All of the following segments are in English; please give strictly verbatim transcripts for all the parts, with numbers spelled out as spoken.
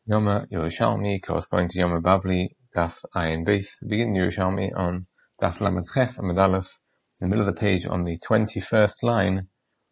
Yoma Yerushalmi, corresponding to Yoma Bavli, Daf Ayin Beis, begin Yerushalmi on Daf Lamed Ches Amud Aleph, in the middle of the page on the twenty-first line,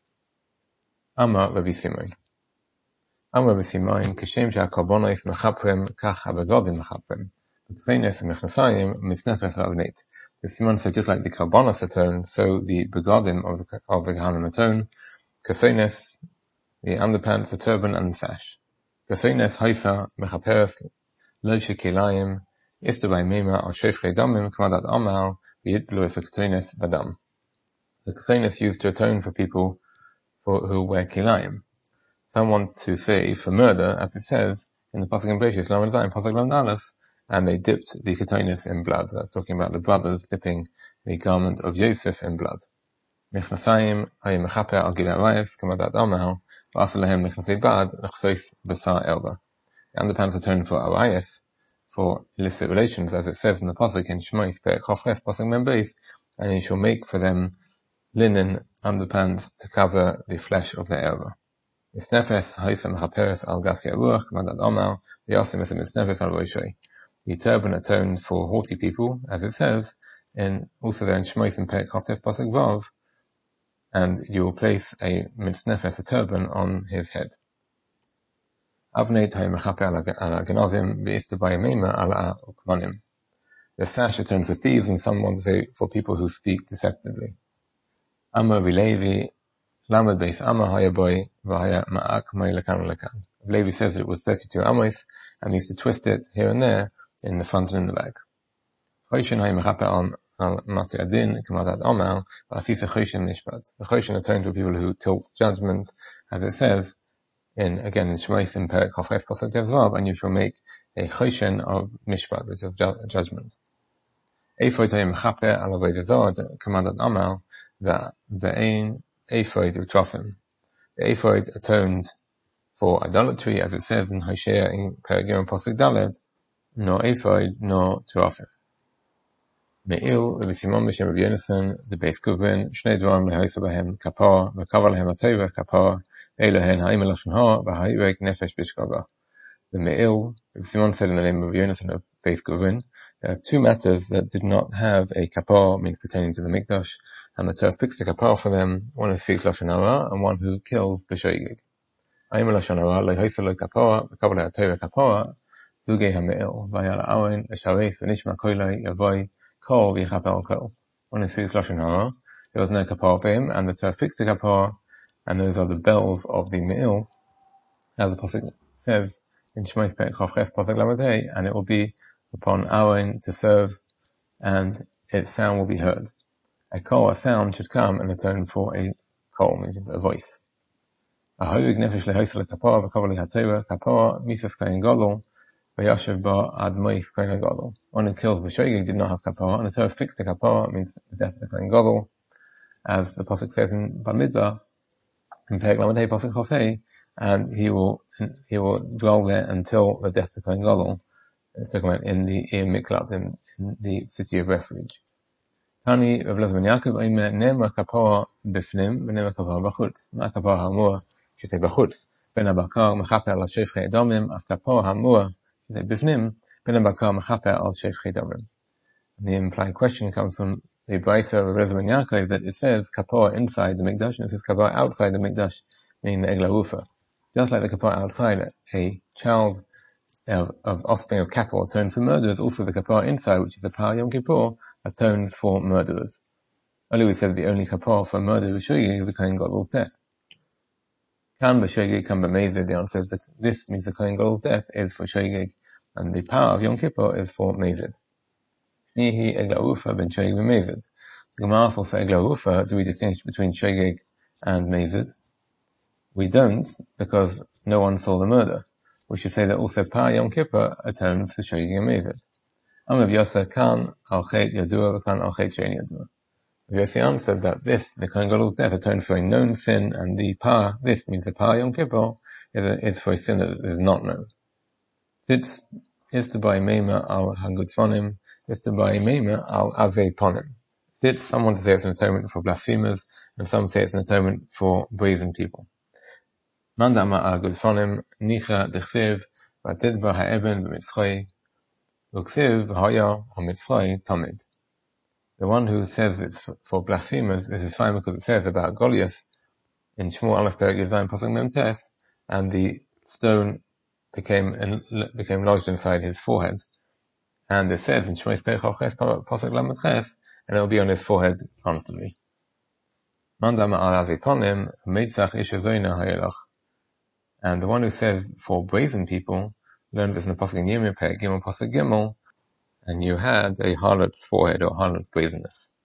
Amar Rabbi Simon. Amar Rabbi Simon, Kashem She'akarbonos Mechaprem, Kach HaBegodim Mechaprem, B'Kseines Mechnasayim, Mitznefes Avneit. Rabbi Simon said, just like the Karbonos atone, so the Begodim of the, of the Kohanim atone, Kasseines, the underpants, the turban, and the sash. Kasseines Haisa Mechaperes Lo Shekilayim Istabai Mema Al Shefchei Damim Kamadat Amal V'Yitblu Es HaKasseines Badam. The Kasseines used to atone for people for, who wear kilayim. Some want to say for murder, as it says in the Pasuk in Bereshis Lamed Zayin Pasuk Lamed Aleph, and they dipped the Kasseines in blood. That's talking about the brothers dipping the garment of Yosef in blood. Mechnasayim Hay Mechaper Al Gilei Arayos Kamadat Amal V'Asalehem Mechnasei Bad Nechsos Basar Elba. The underpants atone for Arayos, for illicit relations, as it says in the Pasuk in Shmos Perek Chofres Pasuk Mem Beis, and he shall make for them linen underpants to cover the flesh of their elbow. Misnefes Haisa Mechaperes Al Gasi Aruach Kamadat Amal V'Yasim Es Misnefes Al Roshei. The turban atoned for haughty people, as it says in also there in Shmos and Perek Chofres Pasuk Vav, and you will place a mitznefes, a turban, on his head. Avneit hay mechaper ala genovim v'ista bayimema ala ukmanim. The sash atones for thieves, and some want to say for people who speak deceptively. Amar v'levi lamed beis amar hayaboy v'haya ma'ak may lekan lekan. Levi says it was thirty-two amos, and he used to twist it here and there in the front and in the back. Choshen hay mechaper al mati adin k'madat amal v'asisa choshen mishpat. The choshen atones for people who tilt judgment, as it says in again in Shmos in Perek Chofres Pasuk Vav, and you shall make a choshen of mishpat, which is of ju- judgment. Ephod hay mechaper al avodah zarah k'madat amal v'ein ephod u'trofim. The ephod atoned for idolatry, as it says in Hosea in Perek Yom Pasuk Daled, nor ephod nor trofim. Me'il Rabbi Simon b'shem Rabbi Yonasan the Beis Kuvrin shnei dvarim lehoisa b'hem kapar v'kavar lehem atova kapar elohen ha'im elashon ha v'ha'irek nefesh b'shkava. The Me'il, Rabbi Simon said in the name of Yonasan of Beis Kuvrin, there are two matters that did not have a kapar, means pertaining to the Mikdash, and the Torah fixed a kapar for them, one who speaks lashon hara and one who kills b'shoigig. Ha'im elashon hara lehoisa lo kapar v'kavar lehem atova kapar zugei ha'Me'il v'haya la'awen l'shareis v'nishma koilai yavoi Kol v'yichapel kol. One is speaks lashon hara, there was no kapar for him, and the Torah fixed the kapar, and those are the bells of the Me'il, as the Pasuk says in Shmos Perek Chofres Pasuk Lamed Hey, and it will be upon Aaron to serve, and its sound will be heard. A kol, a sound, should come and atone for a kol, which is a voice. A hoig nefesh lehoisa lekapar v'kavar lehatorah kapar misas kain gadol. One who kills b'shoigig did not have kapara, and the Torah fixed the kapara, means the death of the Kohen Gadol, as the Pasuk says in Bamidbar, in Perek Lamed Hey Pasuk Chof Hey, and he will he will dwell there until the death of the Kohen Gadol. It's talking about in the Ir Miklat, in, in the city of refuge. Tani Rav Elazar ben Yaakov Omer Ne'emar kapara b'fnim v'ne'emar kapara b'chutz. Not kapara hamur, should say b'chutz. Ben habakar mechaper al shefchei damim, af kapara hamur. The implied question comes from the Brisa of Rav Elazar ben Yaakov that it says kapar inside the Mikdash and it says kapar outside the Mikdash, meaning the Eglah Ufa. Just like the kapar outside, a child of, of offspring of cattle atones for murderers, also the kapar inside, which is the Par Yom Kippur, atones for murderers. Earlier we said that the only kapar for murder b'shoigig is the Kohen Gadol's death. Kan b'shoigig, kan b'mezid, the answer says that this means the Kohen Gadol's death is for shoigig, and the power of Yom Kippur is for Mezid. Shnihi Eglah Ufa ben Shoigig v'Mezid. The Gemara asks for Eglah Ufa, do we distinguish between Shoigig and Mezid? We don't, because no one saw the murder. We should say that also Par Yom Kippur atones for Shoigig and Mezid. Amar Rav Yossi kan al chet yadua v'kan al chet she'en yadua. Rav Yossi answered that this, the Kohen Gadol's death, atones for a known sin, and the Par, this means the Par Yom Kippur, is, a, is for a sin that is not known. Sitz is to buy Meima al Hagutfonim, is to buy Meima al Avei Ponim. Sitz, someone to say it's an atonement for blasphemers, and some say it's an atonement for brazen people. Mandama al Hagutfonim, Nicha Dechsev, V'atidbar ha'eben b'mitzchoi, Uksiv v'haya ha'mitzchoi tamid. The one who says it's for blasphemers is fine because it says about Goliath in Shmuel Aleph Perek Yizayim Pasuk Mem Tes, and the stone became became lodged inside his forehead. And it says in Shmei Perek Ches Pasuk Lamed Ches, and it will be on his forehead constantly. Mandam al aziponim meitzach ishazoina hayelach. And the one who says for brazen people learned this in the Pasuk in Yirmiyah Perek Gimel Pasuk Gimel, and you had a harlot's forehead or harlot's brazenness.